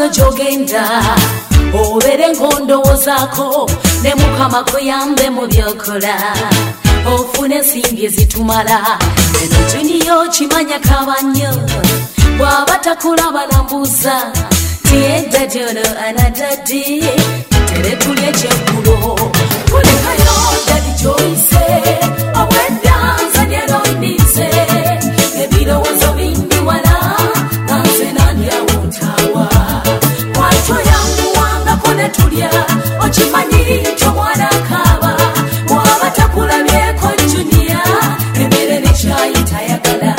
jogenda obere ngondowozako ne mukama kuyambe mu byokola ofune ensimbi ezitumala eno juniyo kimanya kabanyo bw'aba takulaba nambuza tiyedda jono anadadi tere tulye kyeggulo kulekayo dadi kyoyise oweddanza lyerondise ebirowoozo bindiwala nanze nandyawontaawa kwatyo yanguwangako ne tulya okimanyi ky'omwana akaaba bw'aba takulabyeko juniya emere nekyayi tayagala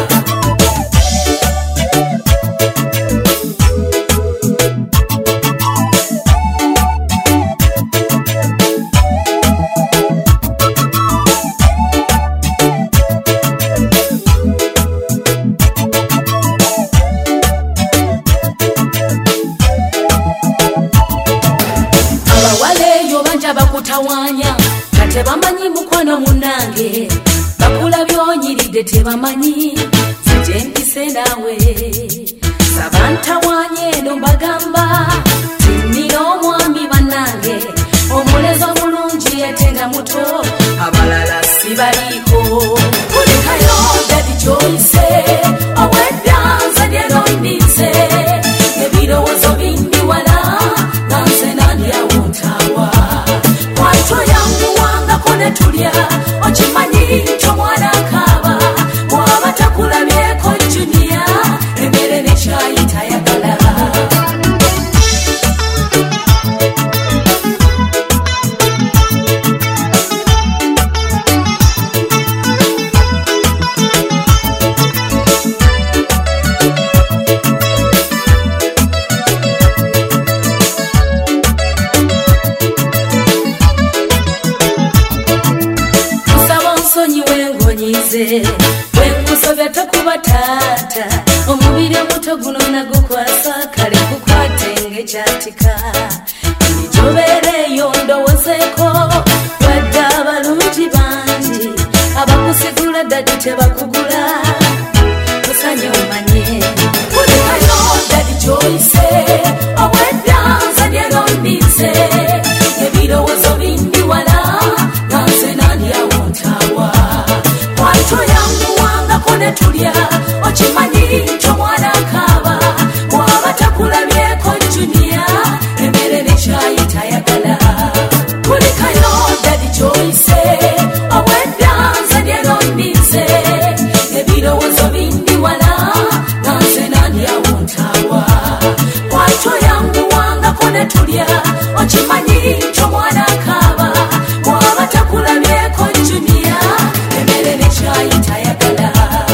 bakutawanya kate bamanyi mukono munange bakula byonyiridde tebamanyi sijempise nawe sabantawanye eno bagamba tinnira omwami bannange omulezi omulungi yetenga muto abalala sibaliiko kulekayo dadi kyoyise oweddanza lyerondise ebirowoozo bindiwala nanze nandyawontaawa kwatyo yanguwangako ne tulya okimanyi ky'omwana akaaba bw'aba takulabyeko juniya emere nekyayi tayagala wenkusobya tokuba taata omubiri omuto guno nagukwasa kale kukwatenge kyatika nijobeereyo ndowozeko wadde abalungi bangi abakusigula dadi tebakugula kusanye omanye kulekayo dadi kyoyise oweddanza lyerondise ebirowoozo bindiwala nanze nandyawontaawa kwatyo yanguwangako ne tulya okimanyi ky'omwana akaaba bw'aba takulabyeko juniya emere nekyayi tayagala kulekayo dadi kyoyise oweddanza lyerondise ebirowoozo bindiwala nanze nandyawontaawa kwatyo yanguwangako ne tulya okimanyi ky'omwana akaaba bw'aba takulabyeko juniya emere nekyayi tayagala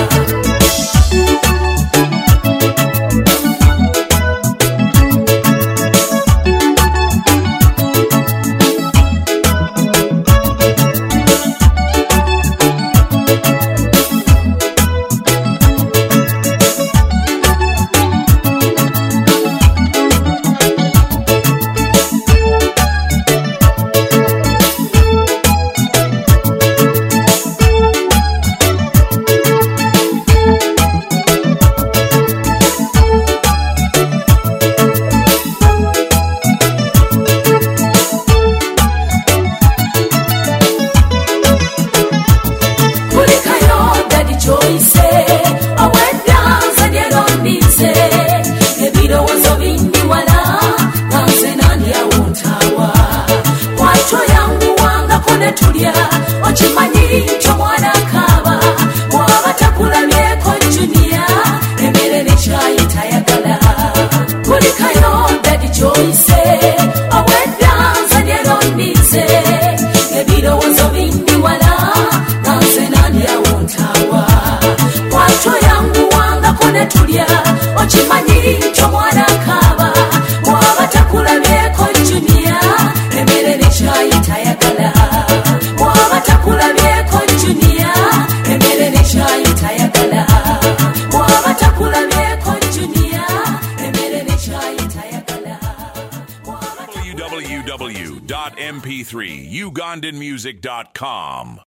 tulya okimanyi ky'omwana akaaba bw'aba takulabyeko juniya emere nekyayi tayagala kulekayo dadi kyoyise oweddanza lyerondise ebirowoozo bindiwala nanze nandyawontaawa kwatyo yanguwangako ne tulya okimanyi ky'omwana akaaba bw'aba takulabyeko juniya emere nekyayi tayagala bw'aba takulabyeko juniya emere nekyayi tayagala bw'aba takulabyeko juniya emere nekyayi tayagala www.mp3ugandanmusic.com